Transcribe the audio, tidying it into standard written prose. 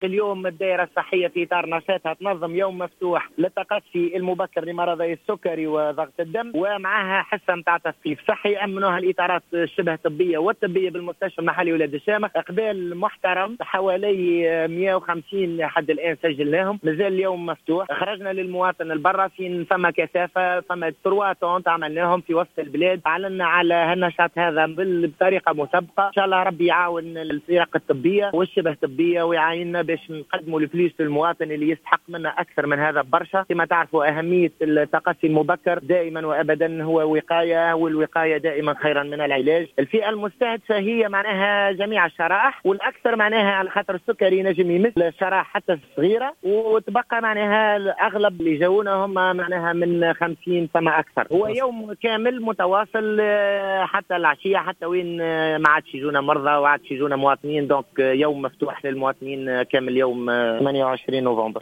اليوم الدائرة الصحية في إطار نشاطها تنظم يوم مفتوح للتقصي المبكر لمرضي السكري وضغط الدم، ومعها حصة نتاع تثقيف صحي أمنوها الإطارات الشبه طبية والطبية بالمستشفى المحلي ولاد الشامخ. إقبال محترم حوالي 150 لحد الآن سجلناهم، مازال اليوم مفتوح. خرجنا للمواطن البرا فين فما كثافة، فما 3 طونت عملناهم في وسط البلاد. أعلنا على هالنشاط هذا بطريقة مسبقة، إن شاء الله ربي يعاون الفرق الطبية والشبه طبية ويعيننا باش نقدموا الفلوس للمواطن اللي يستحق منا أكثر من هذا برشا. كما تعرفوا أهمية التقصي المبكر دائما وأبدا هو وقاية، والوقاية دائما خيرا من العلاج. الفئة المستهدفة هي معناها جميع الشرائح، والأكثر معناها على خاطر السكري نجم يمثل الشرائح حتى الصغيرة، وتبقى معناها الأغلب اللي جاونا هم معناها من 50 فما أكثر. هو يوم كامل متواصل حتى العشية، حتى وين ما عادش يجونا مرضى وعادش يجونا مواطنين. دونك يوم مفتوح للمواطنين كامل يوم 28 نوفمبر.